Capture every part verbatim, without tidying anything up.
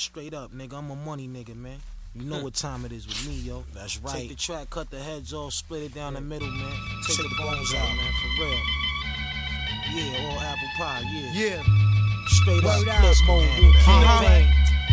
Straight up, nigga, I'm a money nigga, man. You know what time it is with me, yo. That's right. Take the track, cut the heads off, split it down the middle, man. Take the bones out, man, for real. Yeah, all apple pie, yeah. Yeah. Straight Word up, out. clip mode, Uh-huh. campaign.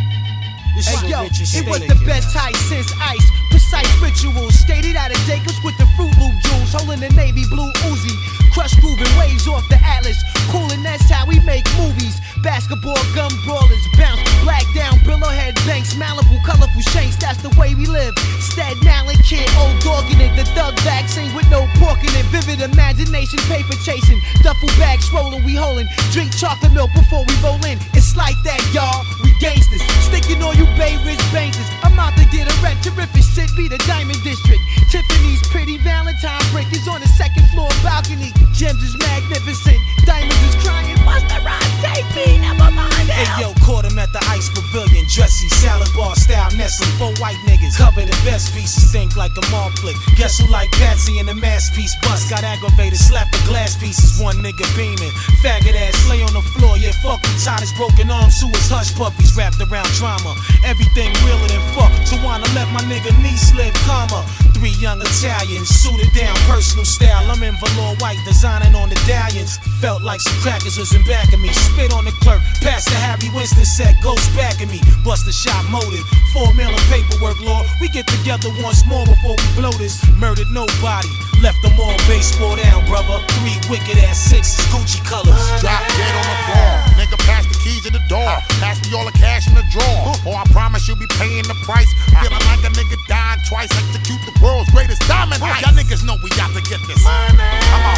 This Hey is yo, Richard it was Stick. the best height since ice. Precise rituals, skated out of Jacobs with the Fruit Loop jewels, holding the navy blue Uzi. Crush grooving waves off the Atlas, coolin', that's how we make movies. Basketball gun brawlers, bounce, black down, billowhead banks, Malibu, colorful shanks, that's the way we live. Staten Island kid, old dog in it, the thug vaccine with no pork in it. Vivid imagination, paper chasing, duffel bag swollen, we holding. Drink chocolate milk before we roll in. It's like that, y'all, we gangsters. Sticking on you Bay Ridge bankers. I'm out to get a rent, terrific shit, be the Diamond District. Tiffany's pretty Valentine brick is on the second floor balcony. Gems is magnificent, diamonds is crying. What's the rhyme? Take me, never mind. Hey yo, caught him at the Ice Pavilion, dressy, salad bar style, Nestle. Four white niggas, covered in best pieces, think like a mall flick. Guess who like Patsy in the masterpiece bust? Got aggravated, slapped the glass pieces, one nigga beaming. Faggot ass lay on the floor, yeah, fuck him. Tied his broken arms to his hush puppies, wrapped around drama. Everything realer than fuck. Tawana let my nigga knee slip, comma. Three young Italians, suited down, personal style. I'm in velour white, designing on the dallions. Felt like some crackers was in back of me. Spit on the clerk, past the Harry Winston set, goes back at me. Bust the shot motive, four million paperwork, Lord. We get together once more before we blow this. Murdered nobody, left them all baseball down, brother. Three wicked ass sixes, Gucci colors. Drop dead on the floor, nigga pass the keys to the door. Pass me all the cash in the drawer, or I promise you'll be paying the price. Feeling like a nigga dying twice, execute the world's greatest diamond heist. Y'all niggas know we got to get this. Come on,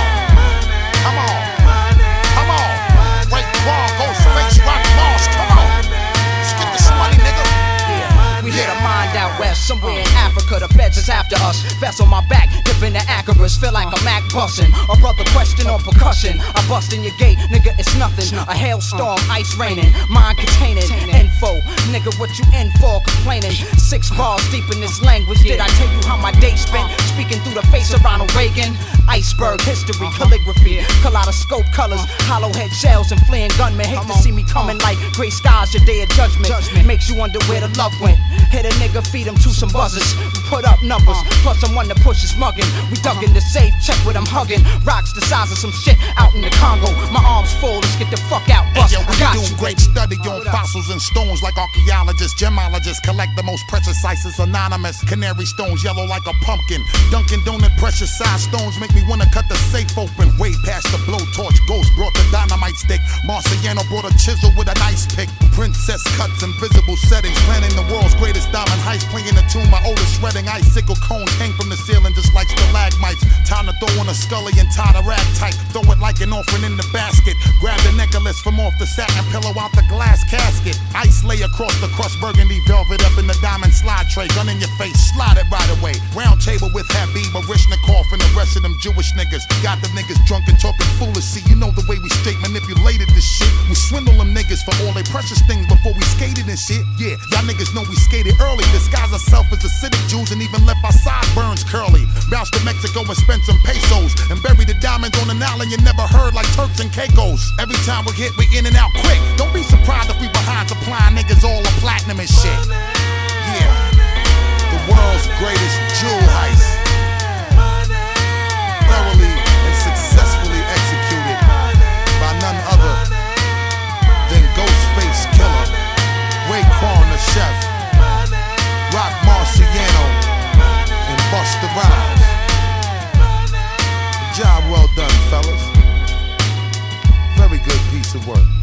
come on, come on. Break wall, go space, rock Mars, come on. Let's get this money, nigga. We hit a mind out west, somewhere in Africa. The feds is after us. Vest on my back, dipping the Acarus. Feel like a Mac bussin'. A brother question on percussion. I bust in your gate, nigga, it's nothing. A hailstorm, ice raining, mind containing. Info, nigga, what you in for? Complaining. Six bars deep in this language. Did I tell you how my day spent? Speaking through the face of Ronald Reagan. Iceberg history, calligraphy, kaleidoscope colors, hollow head shells, and fleeing gunmen. Hate to see me coming like gray skies, your day of judgment. Makes you wonder where the love went. Hit a nigga, feed him to some buzzers. We put up numbers, plus I'm one to push his muggin'. We dug in the safe, check what I'm hugging. Rocks the size of some shit out in the Congo. My arms full, let's get the fuck out, bust. Hey, yo, we I got do you. great study on fossils and stones like archaeologists, gemologists. Collect the most precious ices, anonymous. Canary stones, yellow like a pumpkin. Dunkin' Donut, precious size stones make me wanna cut the safe open. Way past the blowtorch, Ghost brought the dynamite stick. Marciano brought a chisel with a nice pick. Princess cuts, invisible settings. Planning the world's greatest diamond heist. Playing the tune, my oldest shredding. Icicle cones hang from the ceiling just like stalagmites. Time to throw on a scully and tie the rag tight. Throw it like an offering in the basket. Grab the necklace from off the satin pillow out the glass casket. Ice lay across the crushed burgundy velvet up in the diamond slide tray. Gun in your face, slide it right away. Round table with Habib, Barishnikov, and the rest of them Jewish niggas. Got them niggas drunk and talking foolish. See, you know the way we straight manipulated this shit. We swindle them niggas for all they precious things before we skated and shit. Yeah, y'all niggas know we skated early. Disguise ourselves as acidic Jews and even left our sideburns curly. Bounce to Mexico and spend some pesos. And bury the diamonds on an island you never heard like Turks and Caicos. Every time we hit, we in and out quick. Don't be surprised if we behind supplying niggas all the platinum and shit. Yeah, the world's greatest jewel heist. Thoroughly and successfully executed by none other than Ghostface Killer, Raekwon the Chef, Rock Marciano, and Busta Rhymes. Job well done, fellas. Very good piece of work.